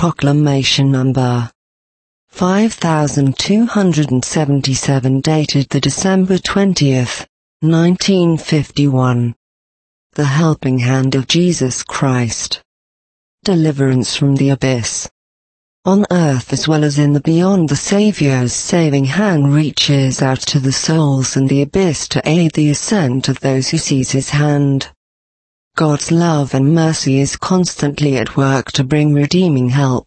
Proclamation Number 5277 dated the December 20th, 1951. The Helping Hand of Jesus Christ. Deliverance from the abyss. On earth as well as in the beyond, the Saviour's saving hand reaches out to the souls in the abyss to aid the ascent of those who seize his hand. God's love and mercy is constantly at work to bring redeeming help.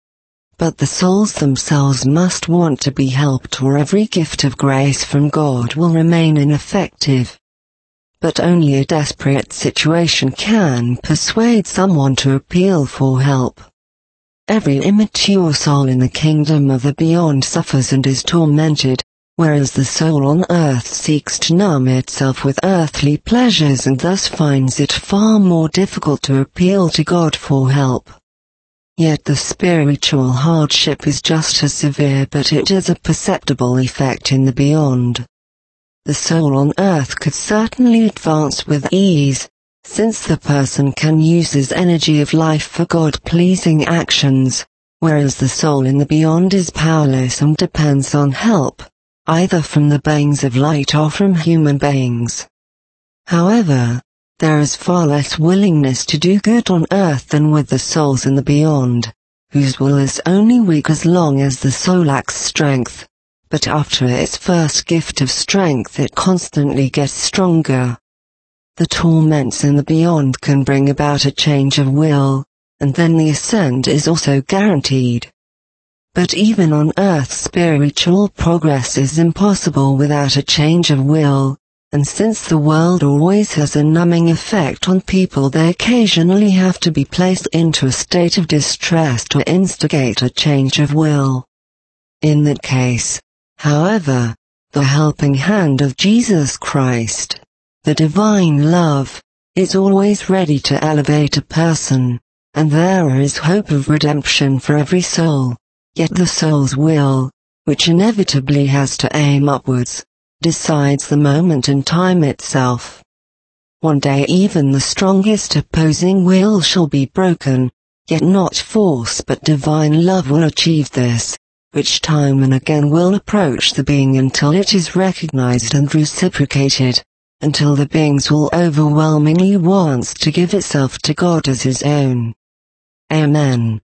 But the souls themselves must want to be helped, or every gift of grace from God will remain ineffective. But only a desperate situation can persuade someone to appeal for help. Every immature soul in the kingdom of the beyond suffers and is tormented, whereas the soul on earth seeks to numb itself with earthly pleasures and thus finds it far more difficult to appeal to God for help. Yet the spiritual hardship is just as severe, but it has a perceptible effect in the beyond. The soul on earth could certainly advance with ease, since the person can use his energy of life for God-pleasing actions, whereas the soul in the beyond is powerless and depends on help, either from the beings of light or from human beings. However, there is far less willingness to do good on earth than with the souls in the beyond, whose will is only weak as long as the soul lacks strength, but after its first gift of strength it constantly gets stronger. The torments in the beyond can bring about a change of will, and then the ascent is also guaranteed. But even on earth, spiritual progress is impossible without a change of will, and since the world always has a numbing effect on people, they occasionally have to be placed into a state of distress to instigate a change of will. In that case, however, the helping hand of Jesus Christ, the divine love, is always ready to elevate a person, and there is hope of redemption for every soul. Yet the soul's will, which inevitably has to aim upwards, decides the moment and time itself. One day even the strongest opposing will shall be broken, yet not force but divine love will achieve this, which time and again will approach the being until it is recognized and reciprocated, until the beings will overwhelmingly want to give itself to God as his own. Amen.